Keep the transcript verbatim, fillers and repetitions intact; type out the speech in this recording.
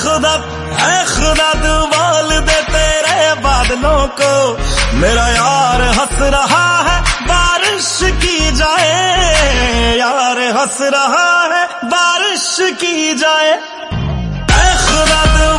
खुदा ऐ खुदा तू बोल दे तेरे बादलों को, मेरा यार हंस रहा है बारिश की जाए, यार हंस रहा है बारिश की जाए। ऐ खुदा तू